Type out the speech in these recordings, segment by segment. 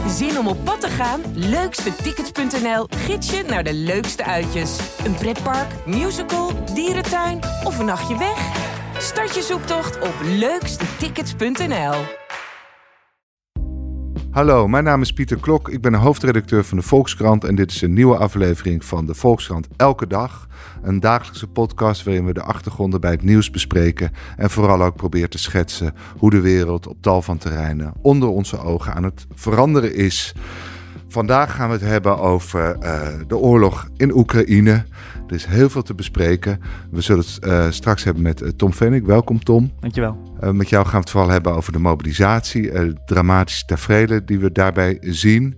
Zin om op pad te gaan? Leukstetickets.nl gids je naar de leukste uitjes. Een pretpark, musical, dierentuin of een nachtje weg? Start je zoektocht op leukstetickets.nl. Hallo, mijn naam is Pieter Klok. Ik ben hoofdredacteur van de Volkskrant en dit is een nieuwe aflevering van de Volkskrant Elke Dag. Een dagelijkse podcast waarin we de achtergronden bij het nieuws bespreken en vooral ook proberen te schetsen hoe de wereld op tal van terreinen onder onze ogen aan het veranderen is. Vandaag gaan we het hebben over de oorlog in Oekraïne. Er is heel veel te bespreken. We zullen het straks hebben met Tom Fennick. Welkom Tom. Dankjewel. Met jou gaan we het vooral hebben over de mobilisatie. Dramatische taferelen die we daarbij zien.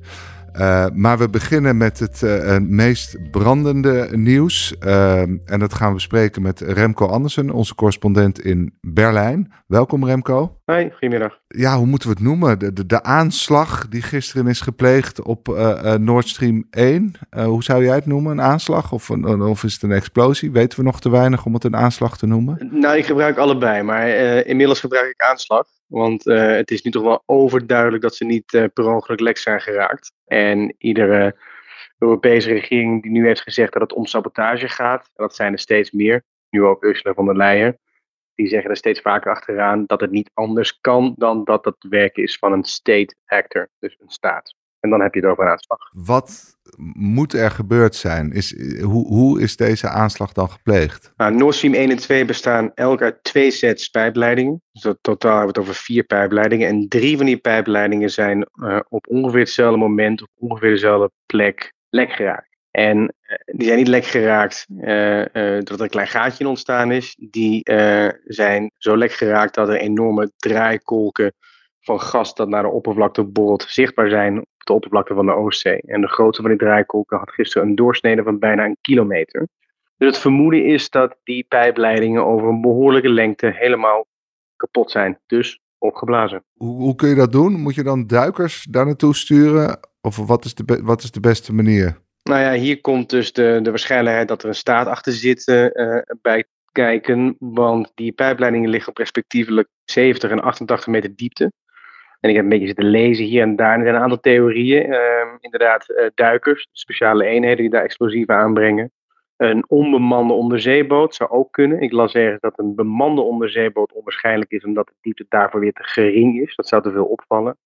Maar we beginnen met het meest brandende nieuws. En dat gaan we bespreken met Remco Andersen, onze correspondent in Berlijn. Welkom Remco. Hoi, goedemiddag. Ja, hoe moeten we het noemen? De aanslag die gisteren is gepleegd op Nord Stream 1. Hoe zou jij het noemen? Een aanslag of is het een explosie? Weten we nog te weinig om het een aanslag te noemen? Nou, ik gebruik allebei, maar inmiddels gebruik ik aanslag. Want het is nu toch wel overduidelijk dat ze niet per ongeluk lek zijn geraakt. En iedere Europese regering die nu heeft gezegd dat het om sabotage gaat, en dat zijn er steeds meer, nu ook Ursula von der Leyen, die zeggen er steeds vaker achteraan dat het niet anders kan dan dat het werk is van een state actor, dus een staat. En dan heb je het over een aanslag. Wat moet er gebeurd zijn? Hoe is deze aanslag dan gepleegd? Nou, Nord Stream 1 en 2 bestaan elk uit 2 sets pijpleidingen. Dus totaal hebben we het over 4 pijpleidingen. En 3 van die pijpleidingen zijn op ongeveer hetzelfde moment, op ongeveer dezelfde plek lek geraakt. En die zijn niet lek geraakt doordat er een klein gaatje in ontstaan is. Die zijn zo lek geraakt dat er enorme draaikolken van gas dat naar de oppervlakte borrelt zichtbaar zijn op de oppervlakte van de Oostzee. En de grootte van die draaikolken had gisteren een doorsnede van bijna 1 kilometer. Dus het vermoeden is dat die pijpleidingen over een behoorlijke lengte helemaal kapot zijn. Dus opgeblazen. Hoe kun je dat doen? Moet je dan duikers daar naartoe sturen? Of wat is de beste manier? Nou ja, hier komt dus de waarschijnlijkheid dat er een staat achter zit bij kijken. Want die pijpleidingen liggen op respectievelijk 70 en 88 meter diepte. En ik heb een beetje zitten lezen hier en daar. En er zijn een aantal theorieën. Inderdaad, duikers, speciale eenheden die daar explosieven aanbrengen. Een onbemande onderzeeboot zou ook kunnen. Ik las ergens dat een bemande onderzeeboot onwaarschijnlijk is, omdat de diepte daarvoor weer te gering is. Dat zou te veel opvallen.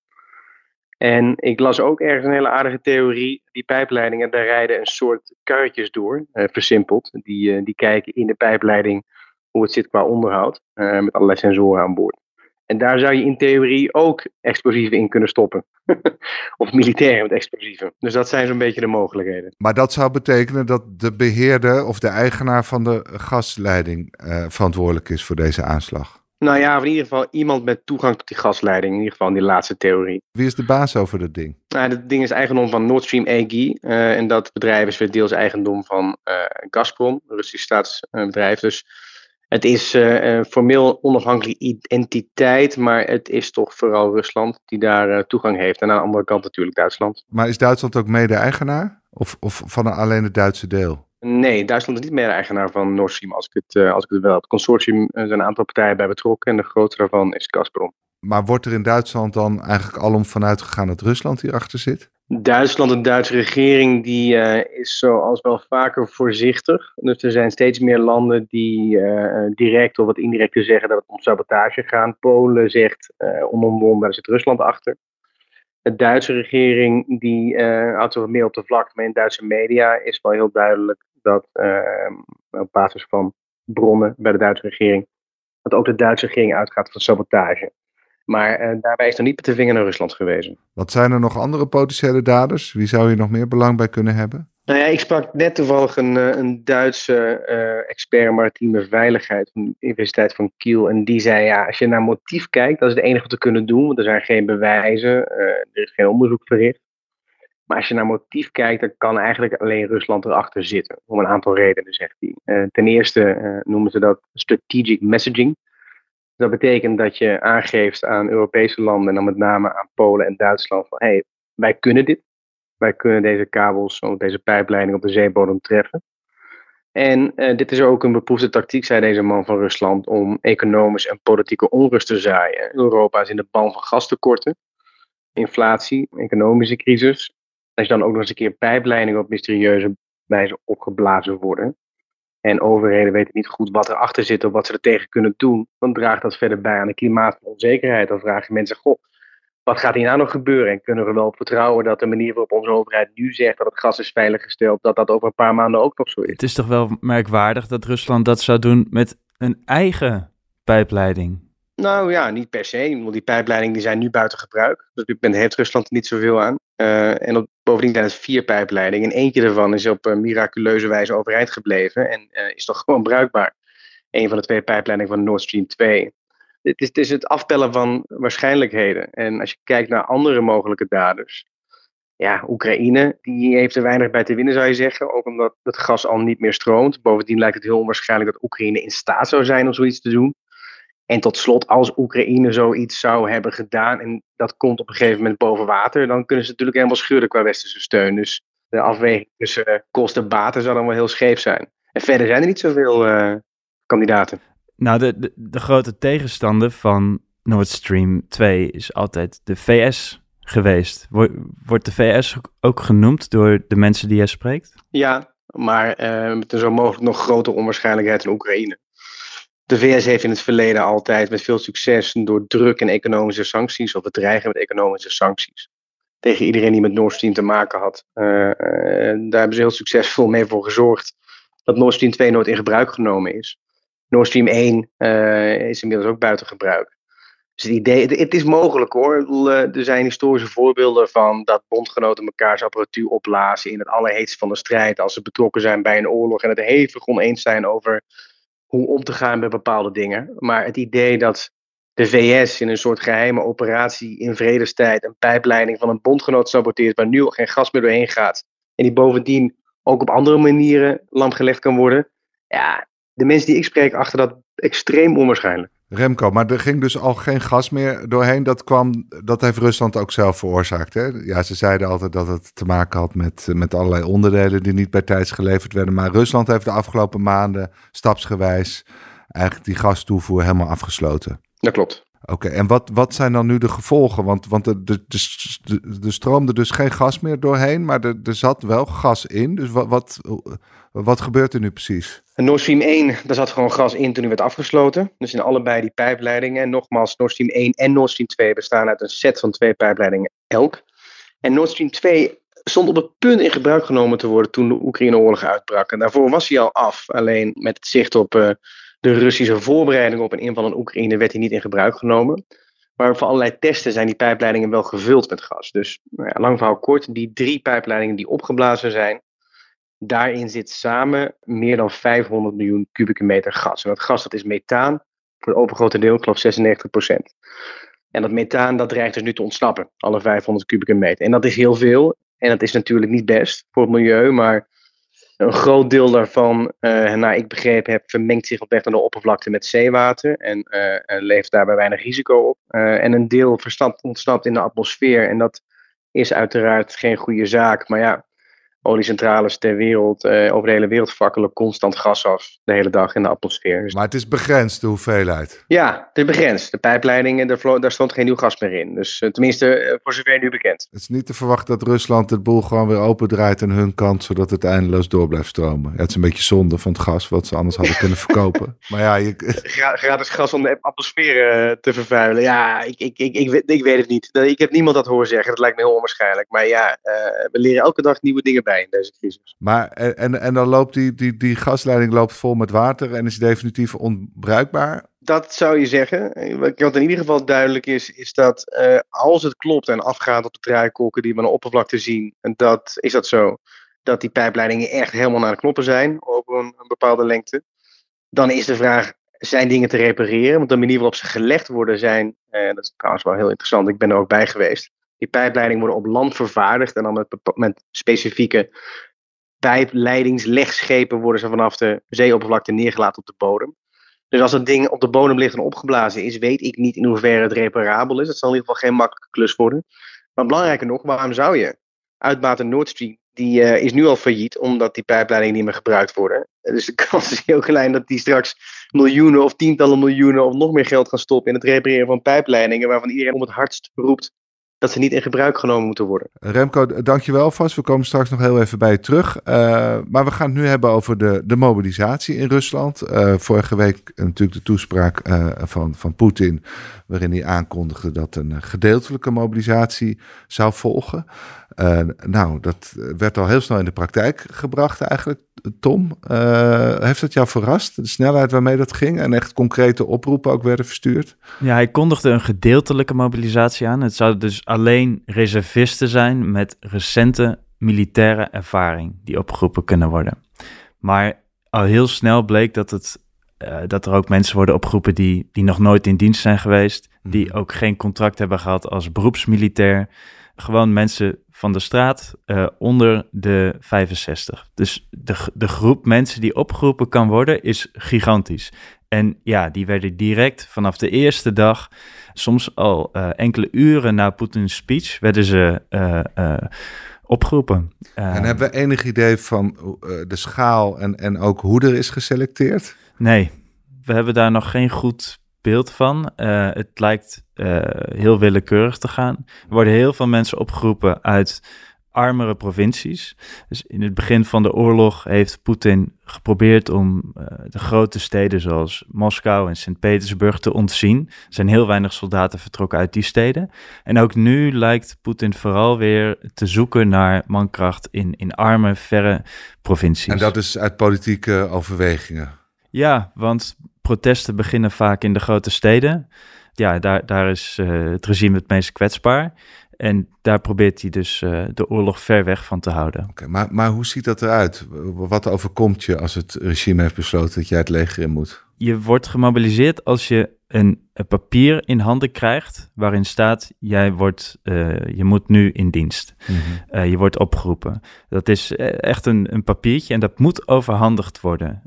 En ik las ook ergens een hele aardige theorie. Die pijpleidingen, daar rijden een soort karretjes door, versimpeld. Die kijken in de pijpleiding hoe het zit qua onderhoud. Met allerlei sensoren aan boord. En daar zou je in theorie ook explosieven in kunnen stoppen. Of militairen met explosieven. Dus dat zijn zo'n beetje de mogelijkheden. Maar dat zou betekenen dat de beheerder of de eigenaar van de gasleiding verantwoordelijk is voor deze aanslag? Nou ja, in ieder geval iemand met toegang tot die gasleiding. In ieder geval in die laatste theorie. Wie is de baas over dat ding? Nou, dat ding is eigendom van Nord Stream AG. En dat bedrijf is weer deels eigendom van Gazprom, een Russisch staatsbedrijf. Dus het is formeel onafhankelijke entiteit, maar het is toch vooral Rusland die daar toegang heeft. En aan de andere kant natuurlijk Duitsland. Maar is Duitsland ook mede-eigenaar? Of van alleen het Duitse deel? Nee, Duitsland is niet mede-eigenaar van Nord Stream als ik het wel heb. Het consortium zijn een aantal partijen bij betrokken en de grootste daarvan is Gazprom. Maar wordt er in Duitsland dan eigenlijk alom vanuit gegaan dat Rusland hierachter zit? Duitsland, de Duitse regering, die is zoals wel vaker voorzichtig. Dus er zijn steeds meer landen die direct of wat indirect zeggen dat het om sabotage gaat. Polen zegt onomwonden, daar zit Rusland achter. De Duitse regering die houdt zich wat meer op de vlakte, maar in Duitse media is wel heel duidelijk dat op basis van bronnen bij de Duitse regering, dat ook de Duitse regering uitgaat van sabotage. Maar daarbij is er niet met de vinger naar Rusland gewezen. Wat zijn er nog andere potentiële daders? Wie zou hier nog meer belang bij kunnen hebben? Nou ja, ik sprak net toevallig een Duitse expert maritieme veiligheid van de Universiteit van Kiel. En die zei, ja, als je naar motief kijkt, dat is het enige wat we kunnen doen. Want er zijn geen bewijzen, er is geen onderzoek verricht. Maar als je naar motief kijkt, dan kan eigenlijk alleen Rusland erachter zitten. Om een aantal redenen, zegt hij. Ten eerste noemen ze dat strategic messaging. Dat betekent dat je aangeeft aan Europese landen en dan met name aan Polen en Duitsland van hey, wij kunnen dit. Wij kunnen deze kabels of deze pijpleiding op de zeebodem treffen. En dit is ook een beproefde tactiek, zei deze man van Rusland, om economisch en politieke onrust te zaaien. Europa is in de ban van gastekorten. inflatie, economische crisis. Als je dan ook nog eens een keer pijpleidingen op mysterieuze wijze opgeblazen worden. En overheden weten niet goed wat erachter zit of wat ze er tegen kunnen doen. Dan draagt dat verder bij aan de klimaatonzekerheid. Dan vragen mensen, wat gaat hier nou nog gebeuren? En kunnen we wel vertrouwen dat de manier waarop onze overheid nu zegt dat het gas is veiliggesteld, dat dat over een paar maanden ook nog zo is? Het is toch wel merkwaardig dat Rusland dat zou doen met een eigen pijpleiding? Nou ja, niet per se. Want die pijpleidingen die zijn nu buiten gebruik. Dus op dit moment heeft Rusland er niet zoveel aan. Bovendien zijn het 4 pijpleidingen. En eentje daarvan is op miraculeuze wijze overeind gebleven. En is toch gewoon bruikbaar. Een van de 2 pijpleidingen van Nord Stream 2. Het is het aftellen van waarschijnlijkheden. En als je kijkt naar andere mogelijke daders. Ja, Oekraïne, die heeft er weinig bij te winnen, zou je zeggen. Ook omdat het gas al niet meer stroomt. Bovendien lijkt het heel onwaarschijnlijk dat Oekraïne in staat zou zijn om zoiets te doen. En tot slot, als Oekraïne zoiets zou hebben gedaan en dat komt op een gegeven moment boven water, dan kunnen ze natuurlijk helemaal scheuren qua westerse steun. Dus de afweging tussen kosten en baten zou dan wel heel scheef zijn. En verder zijn er niet zoveel kandidaten. Nou, de grote tegenstander van Nord Stream 2 is altijd de VS geweest. Wordt de VS ook genoemd door de mensen die jij spreekt? Ja, maar met een zo mogelijk nog grotere onwaarschijnlijkheid in Oekraïne. De VS heeft in het verleden altijd met veel succes door druk en economische sancties, of het dreigen met economische sancties, tegen iedereen die met Nord Stream te maken had. Daar hebben ze heel succesvol mee voor gezorgd dat Nord Stream 2 nooit in gebruik genomen is. Nord Stream 1 is inmiddels ook buiten gebruik. Dus het is mogelijk hoor. Er zijn historische voorbeelden van dat bondgenoten mekaars apparatuur opblazen in het allerheetste van de strijd als ze betrokken zijn bij een oorlog en het hevig oneens zijn over hoe om te gaan met bepaalde dingen. Maar het idee dat de VS in een soort geheime operatie in vredestijd een pijpleiding van een bondgenoot saboteert waar nu al geen gas meer doorheen gaat en die bovendien ook op andere manieren lamgelegd kan worden. Ja, de mensen die ik spreek achter dat extreem onwaarschijnlijk. Remco, maar er ging dus al geen gas meer doorheen. Dat heeft Rusland ook zelf veroorzaakt. Hè? Ja, ze zeiden altijd dat het te maken had met allerlei onderdelen die niet bij tijds geleverd werden. Maar Rusland heeft de afgelopen maanden stapsgewijs eigenlijk die gastoevoer helemaal afgesloten. Dat klopt. Oké, en wat zijn dan nu de gevolgen? Want er stroomde dus geen gas meer doorheen, maar er zat wel gas in. Dus wat gebeurt er nu precies? En Nord Stream 1, daar zat gewoon gas in toen die werd afgesloten. Dus in allebei die pijpleidingen. En nogmaals, Nord Stream 1 en Nord Stream 2 bestaan uit een set van 2 pijpleidingen elk. En Nord Stream 2 stond op het punt in gebruik genomen te worden toen de Oekraïne-oorlog uitbrak. En daarvoor was hij al af. Alleen met het zicht op de Russische voorbereiding op een inval in Oekraïne werd hij niet in gebruik genomen. Maar voor allerlei testen zijn die pijpleidingen wel gevuld met gas. Dus lang verhaal kort, die 3 pijpleidingen die opgeblazen zijn, daarin zit samen meer dan 500 miljoen kubieke meter gas. En dat gas dat is methaan, voor het overgrote deel, ik geloof 96%. En dat methaan dat dreigt dus nu te ontsnappen, alle 500 kubieke meter. En dat is heel veel. En dat is natuurlijk niet best voor het milieu, maar een groot deel daarvan, naar ik begrepen heb, vermengt zich op weg naar de oppervlakte met zeewater en levert daarbij weinig risico op. En een deel ontsnapt in de atmosfeer en dat is uiteraard geen goede zaak. Maar ja, oliecentrales ter wereld, over de hele wereld fakkelen constant gas af de hele dag in de atmosfeer. Dus maar het is begrensd, de hoeveelheid. ja, het is begrensd. De pijpleidingen, daar stroomt geen nieuw gas meer in. Dus tenminste, voor zover nu bekend. Het is niet te verwachten dat Rusland het boel gewoon weer opendraait aan hun kant, zodat het eindeloos door blijft stromen. Ja, het is een beetje zonde van het gas, wat ze anders hadden kunnen verkopen. Maar ja, gratis gas om de atmosfeer te vervuilen. Ja, ik weet het niet. Ik heb niemand dat horen zeggen. Dat lijkt me heel onwaarschijnlijk. Maar ja, we leren elke dag nieuwe dingen bij in deze crisis. Maar en dan loopt die gasleiding loopt vol met water en is definitief onbruikbaar? Dat zou je zeggen. Wat in ieder geval duidelijk is dat als het klopt en afgaat op de draaikolken die we aan de oppervlakte zien, is dat zo, dat die pijpleidingen echt helemaal naar de knoppen zijn over een bepaalde lengte, dan is de vraag, zijn dingen te repareren? Want de manier waarop ze gelegd worden zijn, dat is trouwens wel heel interessant, ik ben er ook bij geweest. Die pijpleidingen worden op land vervaardigd en dan met specifieke pijpleidingslegschepen worden ze vanaf de zeeoppervlakte neergelaten op de bodem. Dus als het ding op de bodem ligt en opgeblazen is, weet ik niet in hoeverre het reparabel is. Het zal in ieder geval geen makkelijke klus worden. Maar belangrijker nog, waarom zou je? Uitbater Nord Stream, die is nu al failliet, omdat die pijpleidingen niet meer gebruikt worden. Dus de kans is heel klein dat die straks miljoenen of tientallen miljoenen of nog meer geld gaan stoppen in het repareren van pijpleidingen, waarvan iedereen om het hardst roept dat ze niet in gebruik genomen moeten worden. Remco, dankjewel vast. We komen straks nog heel even bij je terug. Maar we gaan het nu hebben over de mobilisatie in Rusland. Vorige week natuurlijk de toespraak van Poetin, waarin hij aankondigde dat een gedeeltelijke mobilisatie zou volgen. Dat werd al heel snel in de praktijk gebracht eigenlijk. Tom, heeft dat jou verrast? De snelheid waarmee dat ging en echt concrete oproepen ook werden verstuurd? Ja, hij kondigde een gedeeltelijke mobilisatie aan. Het zouden dus alleen reservisten zijn met recente militaire ervaring die opgeroepen kunnen worden. Maar al heel snel bleek dat er ook mensen worden opgeroepen die nog nooit in dienst zijn geweest, die ook geen contract hebben gehad als beroepsmilitair. Gewoon mensen van de straat onder de 65. Dus de groep mensen die opgeroepen kan worden is gigantisch. En ja, die werden direct vanaf de eerste dag, soms al enkele uren na Poetins speech, werden ze opgeropen. En hebben we enig idee van de schaal en ook hoe er is geselecteerd? Nee, we hebben daar nog geen goed beeld van. Het lijkt heel willekeurig te gaan. Er worden heel veel mensen opgeroepen uit armere provincies. Dus in het begin van de oorlog heeft Poetin geprobeerd om de grote steden zoals Moskou en Sint-Petersburg te ontzien. Er zijn heel weinig soldaten vertrokken uit die steden. En ook nu lijkt Poetin vooral weer te zoeken naar mankracht in arme, verre provincies. En dat is uit politieke overwegingen? Ja, want protesten beginnen vaak in de grote steden. Ja, daar is het regime het meest kwetsbaar. En daar probeert hij dus de oorlog ver weg van te houden. Okay, maar hoe ziet dat eruit? Wat overkomt je als het regime heeft besloten dat jij het leger in moet? Je wordt gemobiliseerd als je een papier in handen krijgt waarin staat, je moet nu in dienst. Mm-hmm. Je wordt opgeroepen. Dat is echt een papiertje en dat moet overhandigd worden.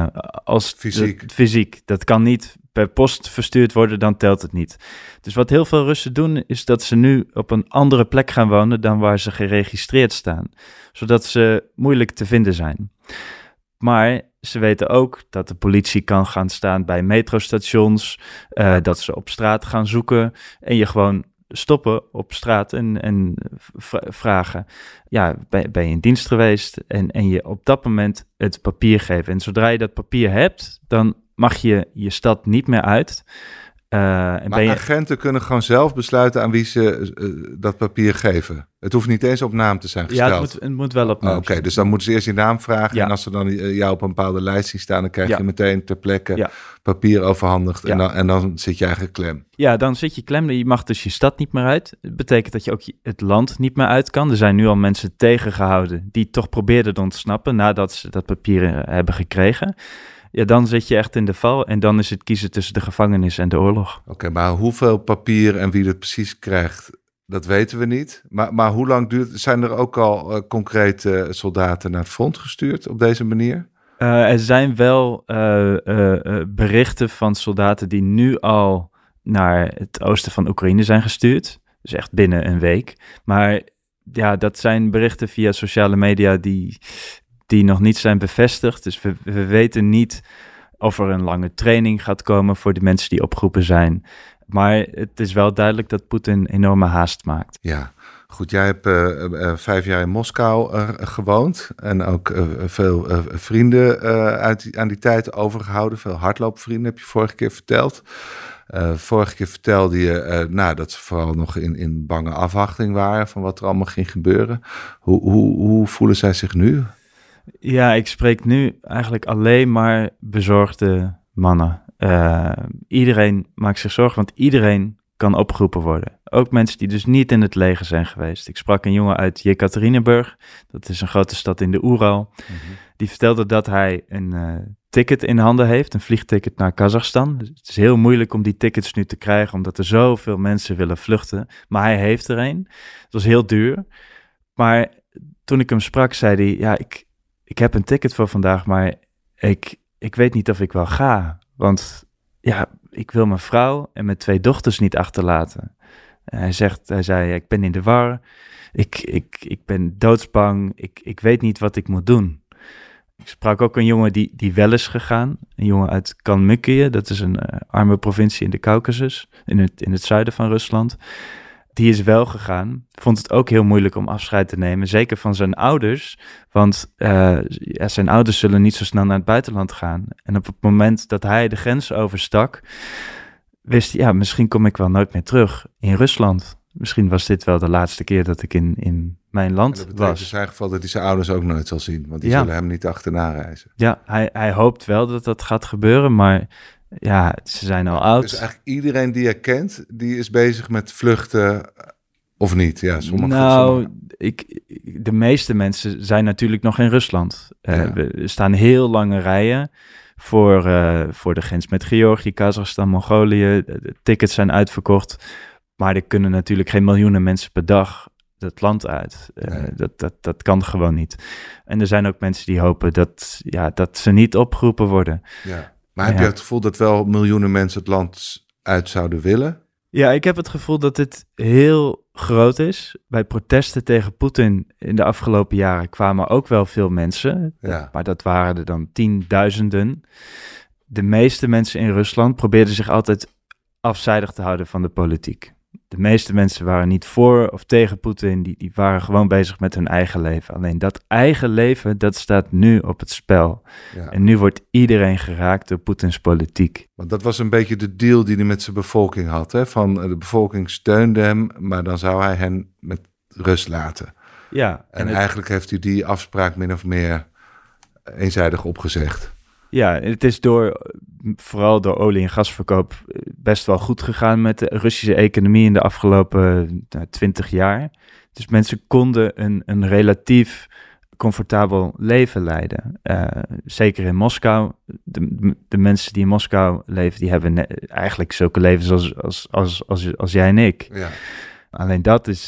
Fysiek. Dat kan niet per post verstuurd worden, dan telt het niet. Dus wat heel veel Russen doen, is dat ze nu op een andere plek gaan wonen dan waar ze geregistreerd staan. Zodat ze moeilijk te vinden zijn. Maar ze weten ook dat de politie kan gaan staan bij metrostations, dat ze op straat gaan zoeken en je gewoon stoppen op straat en vragen, ja, ben je in dienst geweest? En je op dat moment het papier geven. En zodra je dat papier hebt, dan mag je je stad niet meer uit. Maar agenten kunnen gewoon zelf besluiten aan wie ze dat papier geven. Het hoeft niet eens op naam te zijn gesteld. Ja, het moet wel op naam zijn. Oké, dus dan moeten ze eerst je naam vragen. Ja. En als ze dan jou op een bepaalde lijst zien staan, dan krijg je meteen ter plekke papier overhandigd. Ja. En dan zit je eigenlijk klem. Ja, dan zit je klem. Je mag dus je stad niet meer uit. Het betekent dat je ook het land niet meer uit kan. Er zijn nu al mensen tegengehouden die toch probeerden te ontsnappen nadat ze dat papier hebben gekregen. Ja, dan zit je echt in de val en dan is het kiezen tussen de gevangenis en de oorlog. Oké, maar hoeveel papier en wie het precies krijgt, dat weten we niet. Maar hoe lang duurt het? Zijn er ook al concrete soldaten naar het front gestuurd op deze manier? Er zijn wel berichten van soldaten die nu al naar het oosten van Oekraïne zijn gestuurd. Dus echt binnen een week. Maar ja, dat zijn berichten via sociale media die nog niet zijn bevestigd. Dus we weten niet of er een lange training gaat komen voor de mensen die opgeroepen zijn. Maar het is wel duidelijk dat Poetin enorme haast maakt. Ja, goed. Jij hebt 5 jaar in Moskou gewoond en ook veel vrienden aan die tijd overgehouden. Veel hardloopvrienden heb je vorige keer verteld. Vorige keer vertelde je dat ze vooral nog in bange afwachting waren van wat er allemaal ging gebeuren. Hoe voelen zij zich nu? Ja, ik spreek nu eigenlijk alleen maar bezorgde mannen. Iedereen maakt zich zorgen, want iedereen kan opgeroepen worden. Ook mensen die dus niet in het leger zijn geweest. Ik sprak een jongen uit Jekaterinburg, dat is een grote stad in de Oeral. Mm-hmm. Die vertelde dat hij een ticket in handen heeft, een vliegticket naar Kazachstan. Dus het is heel moeilijk om die tickets nu te krijgen, omdat er zoveel mensen willen vluchten. Maar hij heeft er een. Het was heel duur. Maar toen ik hem sprak, zei hij, ja, ik heb een ticket voor vandaag, maar ik weet niet of ik wel ga. Want ja, ik wil mijn vrouw en mijn 2 dochters niet achterlaten. Hij zei, ik ben in de war. Ik ben doodsbang. Ik weet niet wat ik moet doen. Ik sprak ook een jongen die wel is gegaan. Een jongen uit Kalmykië. Dat is een arme provincie in de Caucasus. In het zuiden van Rusland. Die is wel gegaan. Vond het ook heel moeilijk om afscheid te nemen. Zeker van zijn ouders. Want zijn ouders zullen niet zo snel naar het buitenland gaan. En op het moment dat hij de grens overstak, wist hij, misschien kom ik wel nooit meer terug in Rusland. Misschien was dit wel de laatste keer dat ik in mijn land was. Dat betekent in zijn geval dat hij zijn ouders ook nooit zal zien. Want die zullen hem niet achterna reizen. Ja, hij hoopt wel dat dat gaat gebeuren, maar ja, ze zijn al oud. Dus eigenlijk iedereen die je kent, die is bezig met vluchten of niet? Ja, sommige. De meeste mensen zijn natuurlijk nog in Rusland. We staan heel lange rijen voor de grens met Georgië, Kazachstan, Mongolië. De tickets zijn uitverkocht. Maar er kunnen natuurlijk geen miljoenen mensen per dag het land uit. Dat kan gewoon niet. En er zijn ook mensen die hopen dat ze niet opgeroepen worden. Ja. Maar heb je het gevoel dat wel miljoenen mensen het land uit zouden willen? Ja, ik heb het gevoel dat dit heel groot is. Bij protesten tegen Poetin in de afgelopen jaren kwamen ook wel veel mensen. Ja. Maar dat waren er dan tienduizenden. De meeste mensen in Rusland probeerden zich altijd afzijdig te houden van de politiek. De meeste mensen waren niet voor of tegen Poetin. Die waren gewoon bezig met hun eigen leven. Alleen dat eigen leven, dat staat nu op het spel. Ja. En nu wordt iedereen geraakt door Poetins politiek. Want dat was een beetje de deal die hij met zijn bevolking had. Hè? Van de bevolking steunde hem, maar dan zou hij hen met rust laten. Ja. En eigenlijk heeft hij die afspraak min of meer eenzijdig opgezegd. Ja, het is vooral door olie- en gasverkoop best wel goed gegaan met de Russische economie in de afgelopen 20 jaar. Dus mensen konden een relatief comfortabel leven leiden. Zeker in Moskou. De mensen die in Moskou leven, die hebben eigenlijk zulke levens als jij en ik. Ja. Alleen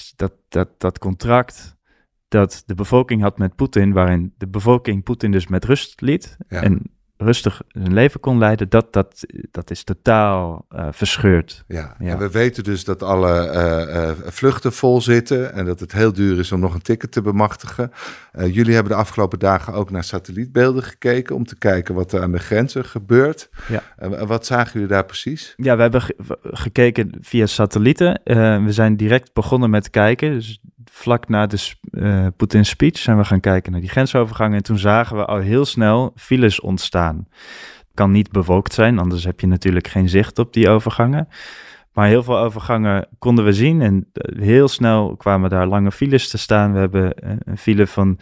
dat contract dat de bevolking had met Poetin, waarin de bevolking Poetin dus met rust liet en rustig zijn leven kon leiden, dat is totaal verscheurd. Ja, en we weten dus dat alle vluchten vol zitten en dat het heel duur is om nog een ticket te bemachtigen. Jullie hebben de afgelopen dagen ook naar satellietbeelden gekeken om te kijken wat er aan de grenzen gebeurt. Ja. Wat zagen jullie daar precies? Ja, we hebben gekeken via satellieten. We zijn direct begonnen met kijken, dus vlak na de Poetin's speech zijn we gaan kijken naar die grensovergangen. En toen zagen we al heel snel files ontstaan. Kan niet bewolkt zijn, anders heb je natuurlijk geen zicht op die overgangen. Maar heel veel overgangen konden we zien. En heel snel kwamen daar lange files te staan. We hebben een file van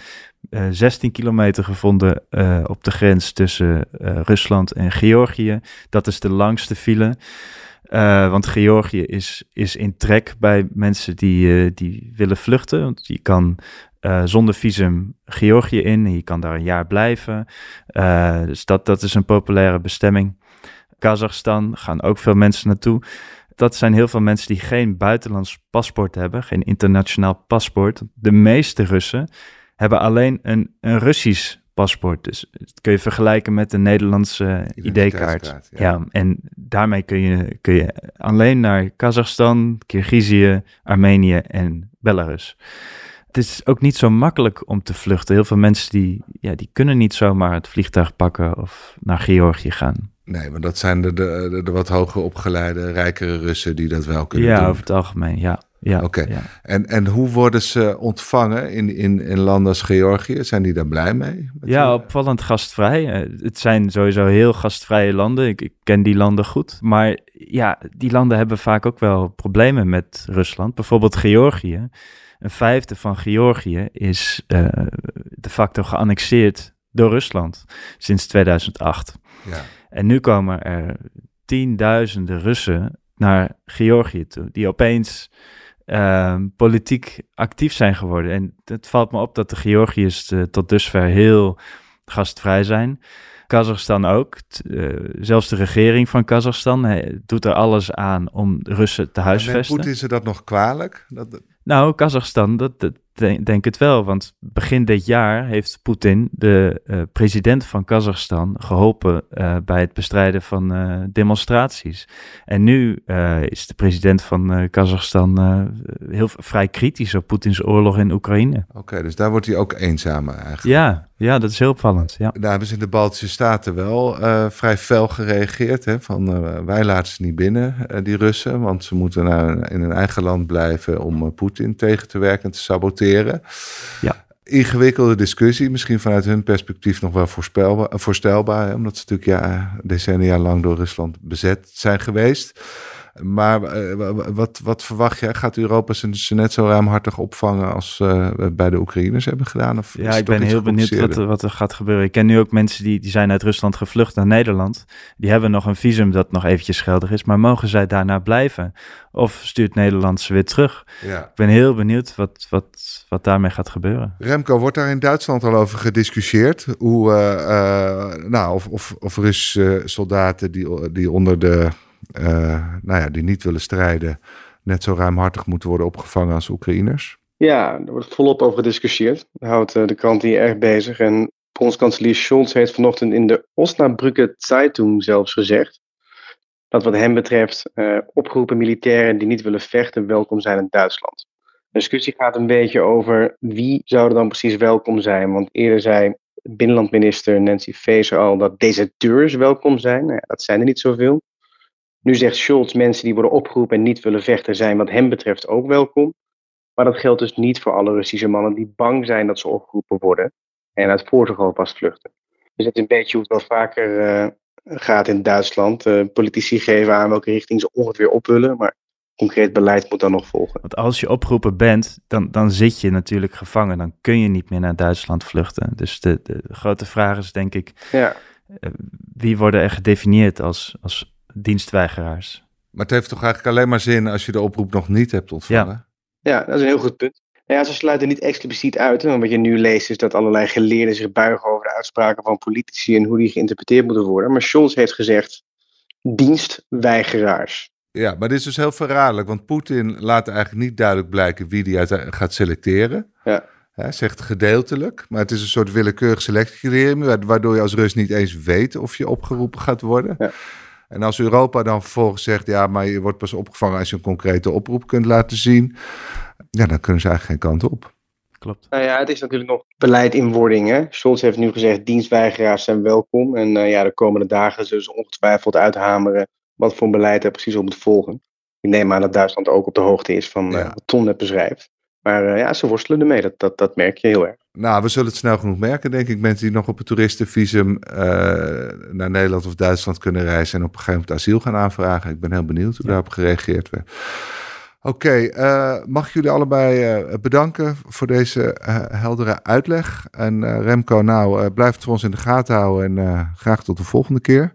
16 kilometer gevonden op de grens tussen Rusland en Georgië. Dat is de langste file. Want Georgië is in trek bij mensen die willen vluchten. Want je kan zonder visum Georgië in en je kan daar een jaar blijven. Dus dat is een populaire bestemming. Kazachstan gaan ook veel mensen naartoe. Dat zijn heel veel mensen die geen buitenlands paspoort hebben, geen internationaal paspoort. De meeste Russen hebben alleen een Russisch paspoort. Dus dat kun je vergelijken met een Nederlandse ID-kaart. Ja, en daarmee kun je alleen naar Kazachstan, Kirgizië, Armenië en Belarus. Het is ook niet zo makkelijk om te vluchten. Heel veel mensen die kunnen niet zomaar het vliegtuig pakken of naar Georgië gaan. Nee, maar dat zijn de wat hoger opgeleide, rijkere Russen die dat wel kunnen doen. Ja, over het algemeen, ja. Ja, Oké. Ja. En hoe worden ze ontvangen in landen als Georgië? Zijn die daar blij mee? Ja, opvallend gastvrij. Het zijn sowieso heel gastvrije landen. Ik ken die landen goed. Maar ja, die landen hebben vaak ook wel problemen met Rusland. Bijvoorbeeld Georgië. Een vijfde van Georgië is de facto geannexeerd door Rusland sinds 2008. Ja. En nu komen er tienduizenden Russen naar Georgië toe, die opeens politiek actief zijn geworden. En het valt me op dat de Georgiërs tot dusver heel gastvrij zijn. Kazachstan ook. Zelfs de regering van Kazachstan doet er alles aan om Russen te huisvesten. Poetin ze dat nog kwalijk? Nou, Kazachstan, denk het wel. Want begin dit jaar heeft Poetin, de president van Kazachstan, geholpen bij het bestrijden van demonstraties. En nu is de president van Kazachstan vrij kritisch op Poetins oorlog in Oekraïne. Oké, dus daar wordt hij ook eenzamer eigenlijk. Ja, dat is heel opvallend. Ja. Daar hebben ze in de Baltische Staten wel vrij fel gereageerd. Hè, van wij laten ze niet binnen, die Russen. Want ze moeten in hun eigen land blijven om Poetin tegen te werken en te saboteren. Ja. Ingewikkelde discussie, misschien vanuit hun perspectief nog wel voorstelbaar. Hè, omdat ze natuurlijk decennia lang door Rusland bezet zijn geweest. Maar wat verwacht jij? Gaat Europa ze net zo ruimhartig opvangen als bij de Oekraïners hebben gedaan? Of ja, ik ben heel benieuwd wat er gaat gebeuren. Ik ken nu ook mensen die zijn uit Rusland gevlucht naar Nederland. Die hebben nog een visum dat nog eventjes geldig is. Maar mogen zij daarna blijven? Of stuurt Nederland ze weer terug? Ja. Ik ben heel benieuwd wat daarmee gaat gebeuren. Remco, wordt daar in Duitsland al over gediscussieerd? Hoe, of Russische soldaten die onder de... die niet willen strijden, net zo ruimhartig moeten worden opgevangen als Oekraïners? Ja, er wordt volop over gediscussieerd. Daar houdt de krant hier erg bezig. En bondskanselier Scholz heeft vanochtend in de Osnabrücker Zeitung zelfs gezegd dat wat hem betreft opgeroepen militairen die niet willen vechten welkom zijn in Duitsland. De discussie gaat een beetje over wie zou er dan precies welkom zijn. Want eerder zei binnenlandminister Nancy Faeser al dat deserteurs welkom zijn. Nou ja, dat zijn er niet zoveel. Nu zegt Scholz, mensen die worden opgeroepen en niet willen vechten zijn wat hem betreft ook welkom. Maar dat geldt dus niet voor alle Russische mannen die bang zijn dat ze opgeroepen worden en uit voorzorg alvast vluchten. Dus het is een beetje hoe het wel vaker gaat in Duitsland. Politici geven aan welke richting ze ongeveer op willen, maar concreet beleid moet dan nog volgen. Want als je opgeroepen bent, dan zit je natuurlijk gevangen. Dan kun je niet meer naar Duitsland vluchten. Dus de grote vraag is denk ik, wie worden er gedefinieerd als dienstweigeraars? Maar het heeft toch eigenlijk alleen maar zin als je de oproep nog niet hebt ontvangen? Ja, dat is een heel goed punt. Nou ja, ze sluiten niet expliciet uit. Want wat je nu leest is dat allerlei geleerden zich buigen over de uitspraken van politici en hoe die geïnterpreteerd moeten worden. Maar Scholz heeft gezegd dienstweigeraars. Ja, maar dit is dus heel verraderlijk. Want Poetin laat eigenlijk niet duidelijk blijken wie hij gaat selecteren. Ja. Hij zegt gedeeltelijk, maar het is een soort willekeurig selectiecriterium, waardoor je als Rus niet eens weet of je opgeroepen gaat worden. Ja. En als Europa dan vervolgens zegt, ja, maar je wordt pas opgevangen als je een concrete oproep kunt laten zien, ja, dan kunnen ze eigenlijk geen kant op. Klopt. Nou ja, het is natuurlijk nog beleid in wording, hè. Scholz heeft nu gezegd, dienstweigeraars zijn welkom. En de komende dagen zullen ze ongetwijfeld uithameren wat voor beleid er precies op moet volgen. Ik neem aan dat Duitsland ook op de hoogte is van wat Ton net beschrijft. Maar ze worstelen ermee, dat merk je heel erg. Nou, we zullen het snel genoeg merken, denk ik. Mensen die nog op een toeristenvisum naar Nederland of Duitsland kunnen reizen en op een gegeven moment asiel gaan aanvragen. Ik ben heel benieuwd hoe daarop gereageerd werd. Oké, mag ik jullie allebei bedanken voor deze heldere uitleg. En Remco, blijf het voor ons in de gaten houden en graag tot de volgende keer.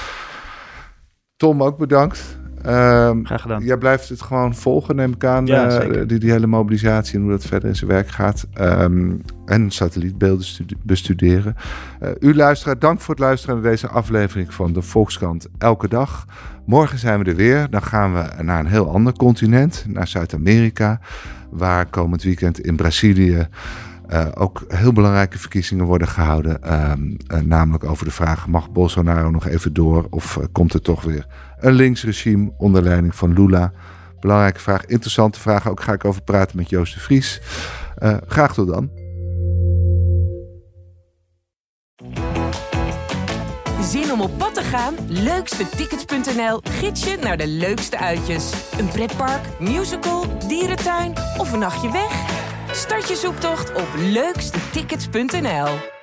Tom, ook bedankt. Graag gedaan. Jij blijft het gewoon volgen, neem ik aan. Ja, die hele mobilisatie en hoe dat verder in zijn werk gaat. En satellietbeelden bestuderen. U luisteraar, dank voor het luisteren naar deze aflevering van de Volkskrant Elke Dag. Morgen zijn we er weer. Dan gaan we naar een heel ander continent, naar Zuid-Amerika. Waar komend weekend in Brazilië ook heel belangrijke verkiezingen worden gehouden. Namelijk over de vraag, mag Bolsonaro nog even door? Of komt er toch weer een linksregime onder leiding van Lula? Belangrijke vraag, interessante vraag. Ook ga ik over praten met Joost de Vries. Graag tot dan. Zin om op pad te gaan? Leukstetickets.nl gids je naar de leukste uitjes. Een pretpark, musical, dierentuin of een nachtje weg? Start je zoektocht op leukstetickets.nl.